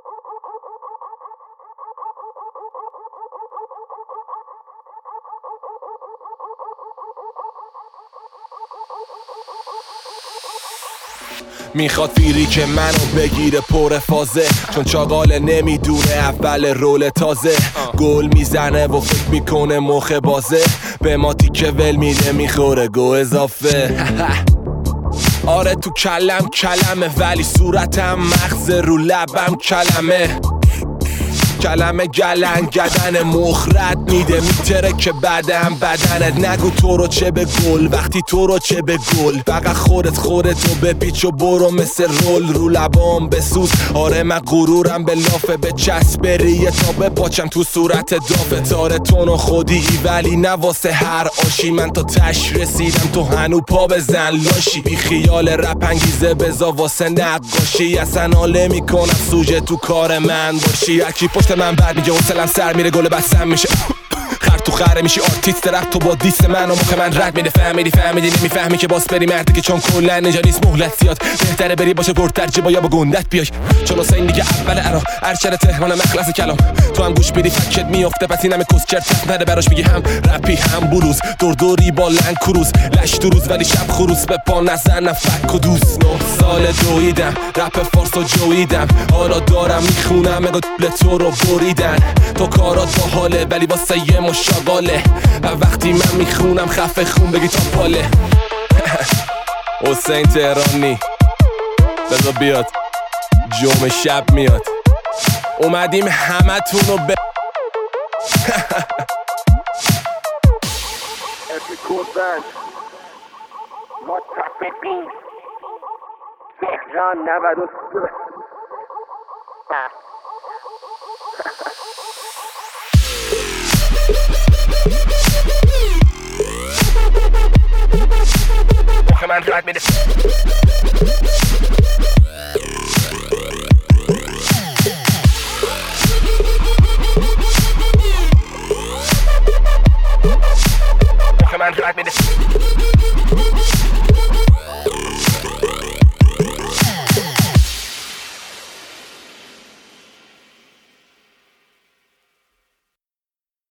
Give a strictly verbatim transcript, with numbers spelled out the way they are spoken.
میخواد فیری که منو بگیره پر فازه، چون چاقاله نمیدونه اول رول تازه. گل میزنه و فکر میکنه مخ بازه، به ما تیکه ول میده میخوره گو اضافه. آره تو کلم کلمه، ولی صورتم مغز رو لبم کلمه. کلمه گلن گدن مخرد میده میتره که بدن بدنت. نگو تو رو چه به گل وقتی تو رو چه به گل، فقط خودت خودتو بپیچ و برو مثل رول رو لبام بسوز. آره من غرورم به لافه به چسبریه تا بپاچم تو صورت دافه. تاره تون و خودی ولی نواسه هر آشی، من تا تش رسیدم تو هنو پا بزن لاشی. بی خیال رپ انگیزه بزا واسه نقاشی، اصلا حاله میکنم سوژه تو کار من باشی. اکی پشت من بر میگه حوصلم سر میره گل بسم میشه، خر تو خره میشی آرتیست رپ تو با دیس من و مخ من رد میده. فهمیدی فهمیدی نمیفهمی که باس بری مردی که چون کلا اینجا نیست مهلت زیاد، بهتره بری باشه پرترجه با یا با گندت بیای. چون حسین دیگه اول عراق ارشد تهران مخلص کلام، تو هم گوش بدی فکت میافته پس اینم کسچر تف نده براش میگی هم رپی هم بلوز. دور دوری با لنگ کروز لش دو روز ولی شب خروس به پا نزنم فک و دوست. نه سال دویدم رپ فارسو جویدم، حالا دارم میخونم اگه دل تو رو بریدن. تو کارات با حاله ولی واسه یه مشاغاله، وقتی من میخونم خفه خون بگی تا پاله. حسین تهرانی بذار بیاد جمعه شب میاد، اومدیم همه تونو ب متفقین تهران نود و سه. مخ من رد میده مخ من رد میده